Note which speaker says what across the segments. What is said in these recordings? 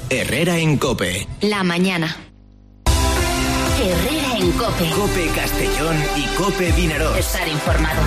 Speaker 1: Herrera en COPE.
Speaker 2: La mañana. Herrera en COPE.
Speaker 1: COPE Castellón y COPE Vinaròs.
Speaker 2: Estar informado.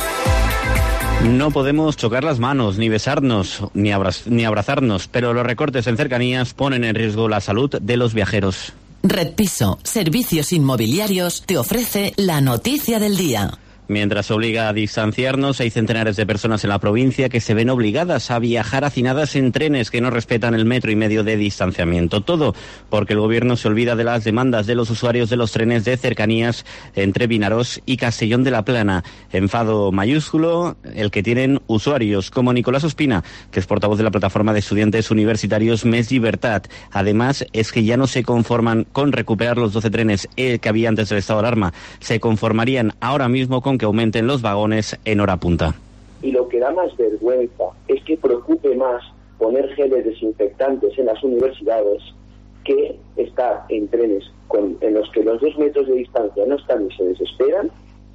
Speaker 3: No podemos chocar las manos, ni besarnos, ni abrazarnos, pero los recortes en cercanías ponen en riesgo la salud de los viajeros.
Speaker 4: Red Piso, Servicios Inmobiliarios, te ofrece la noticia del día.
Speaker 3: Mientras obliga a distanciarnos, hay centenares de personas en la provincia que se ven obligadas a viajar hacinadas en trenes que no respetan el 1,5 metros de distanciamiento. Todo porque el gobierno se olvida de las demandas de los usuarios de los trenes de cercanías entre Vinaròs y Castellón de la Plana. Enfado mayúsculo el que tienen usuarios como Nicolás Ospina, que es portavoz de la plataforma de estudiantes universitarios Més Llibertat. Además, es que ya no se conforman con recuperar los 12 trenes que había antes del estado de alarma. Se conformarían ahora mismo con que aumenten los vagones en hora punta.
Speaker 5: Y lo que da más vergüenza es que preocupe más poner geles desinfectantes en las universidades que estar en trenes en los que los 2 metros de distancia no están y se desesperan.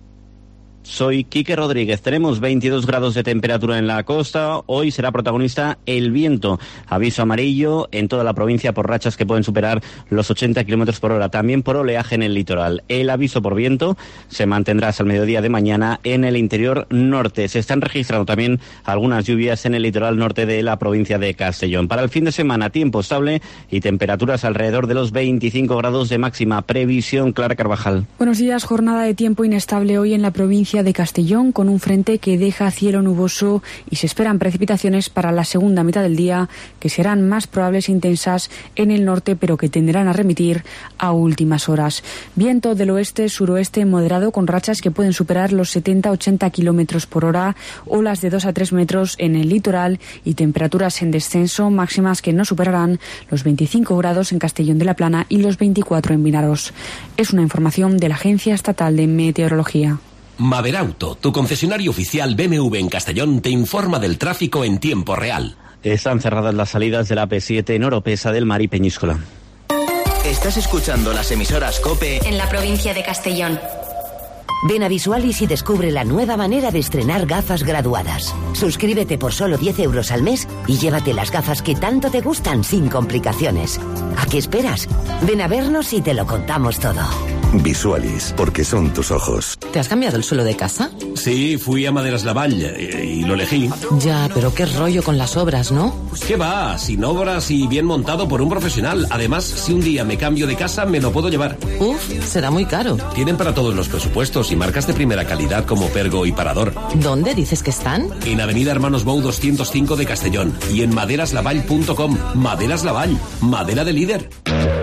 Speaker 3: Soy Quique Rodríguez. Tenemos 22 grados de temperatura en la costa. Hoy será protagonista el viento. Aviso amarillo en toda la provincia por rachas que pueden superar los 80 kilómetros por hora. También por oleaje en el litoral. El aviso por viento se mantendrá hasta el mediodía de mañana en el interior norte. Se están registrando también algunas lluvias en el litoral norte de la provincia de Castellón. Para el fin de semana, tiempo estable y temperaturas alrededor de los 25 grados de máxima. Previsión, Clara Carvajal.
Speaker 6: Buenos días. Jornada de tiempo inestable hoy en la provincia de Castellón, con un frente que deja cielo nuboso y se esperan precipitaciones para la segunda mitad del día, que serán más probables e intensas en el norte, pero que tenderán a remitir a últimas horas. Viento del oeste-suroeste moderado con rachas que pueden superar los 70-80 kilómetros por hora, olas de 2 a 3 metros en el litoral y temperaturas en descenso, máximas que no superarán los 25 grados en Castellón de la Plana y los 24 en Vinaròs. Es una información de la Agencia Estatal de Meteorología.
Speaker 7: Maderauto, tu concesionario oficial BMW en Castellón, te informa del tráfico en tiempo real.
Speaker 3: Están cerradas las salidas de la AP7 en Oropesa del Mar y Peñíscola.
Speaker 1: Estás escuchando las emisoras COPE
Speaker 2: en la provincia de Castellón.
Speaker 8: Ven a Visualis y descubre la nueva manera de estrenar gafas graduadas. Suscríbete por solo 10 euros al mes y llévate las gafas que tanto te gustan sin complicaciones. ¿A qué esperas? Ven a vernos y te lo contamos todo.
Speaker 9: Visualis, porque son tus ojos.
Speaker 4: ¿Te has cambiado el suelo de casa?
Speaker 7: Sí, fui a Maderas Lavall y lo elegí.
Speaker 4: Ya, pero qué rollo con las obras, ¿no?
Speaker 7: ¿Qué va? Sin obras y bien montado por un profesional. Además, si un día me cambio de casa, me lo puedo llevar.
Speaker 4: Uf, será muy caro.
Speaker 7: Tienen para todos los presupuestos y marcas de primera calidad como Pergo y Parador.
Speaker 4: ¿Dónde dices que están?
Speaker 7: En Avenida Hermanos Bou 205 de Castellón y en maderaslavall.com. Maderas Lavall, madera de líder.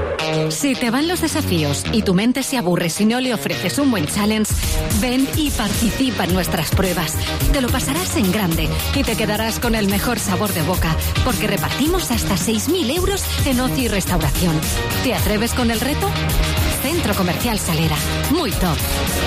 Speaker 10: Si te van los desafíos y tu mente se aburre si no le ofreces un buen challenge, ven y participa en nuestras pruebas. Te lo pasarás en grande y te quedarás con el mejor sabor de boca, porque repartimos hasta 6.000 euros en ocio y restauración. ¿Te atreves con el reto? Centro Comercial Salera. Muy top.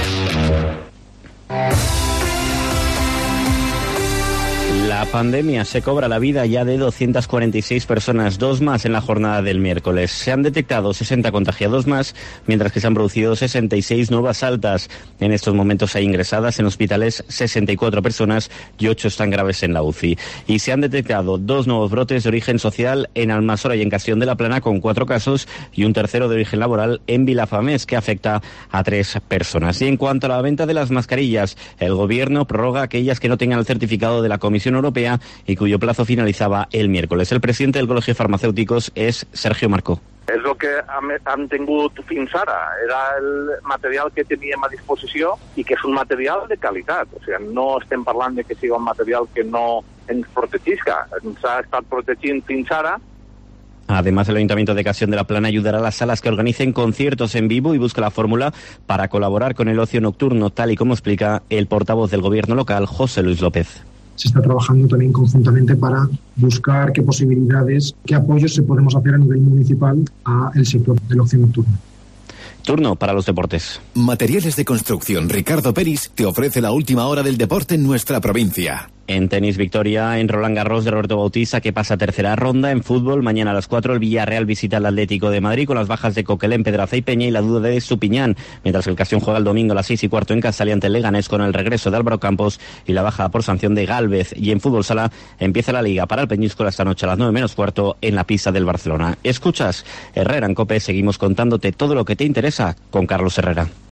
Speaker 3: La pandemia se cobra la vida ya de 246 personas, 2 más en la jornada del miércoles. Se han detectado 60 contagiados más, mientras que se han producido 66 nuevas altas. En estos momentos hay ingresadas en hospitales 64 personas y 8 están graves en la UCI. Y se han detectado 2 nuevos brotes de origen social en Almassora y en Castellón de la Plana, con 4 casos, y un tercero de origen laboral en Vilafamés, que afecta a 3 personas. Y en cuanto a la venta de las mascarillas, el gobierno prorroga aquellas que no tengan el certificado de la Comisión Europea y cuyo plazo finalizaba el miércoles. El presidente del Colegio de Farmacéuticos es Sergio Marcó.
Speaker 11: És el que han tingut fins ara. Era el material que teníem a disposició i que és un material de qualitat. O sigui, no estem parlant de que sigui un material que no ens protegisca. Ens ha estat protegint fins ara.
Speaker 3: Además, el Ayuntamiento de Castellón de la Plana ayudará a las salas que organicen conciertos en vivo y busca la fórmula para colaborar con el ocio nocturno, tal y como explica el portavoz del gobierno local, José Luis López.
Speaker 12: Se está trabajando también conjuntamente para buscar qué posibilidades, qué apoyos se podemos hacer a nivel municipal al sector del ocio nocturno.
Speaker 3: Turno para los deportes.
Speaker 13: Materiales de construcción Ricardo Peris te ofrece la última hora del deporte en nuestra provincia.
Speaker 3: En tenis, victoria en Roland Garros de Roberto Bautista, que pasa a tercera ronda. En fútbol, mañana a las 4 el Villarreal visita al Atlético de Madrid con las bajas de Coquelén, Pedraza y Peña y la duda de Estupiñán, mientras que el Castellón juega el domingo a las 6:15 en Casale ante el Leganés con el regreso de Álvaro Campos y la baja por sanción de Gálvez. Y en fútbol sala empieza la Liga para el Peñíscola esta noche a las 9:15 en la pista del Barcelona. Escuchas Herrera en COPE, seguimos contándote todo lo que te interesa con Carlos Herrera.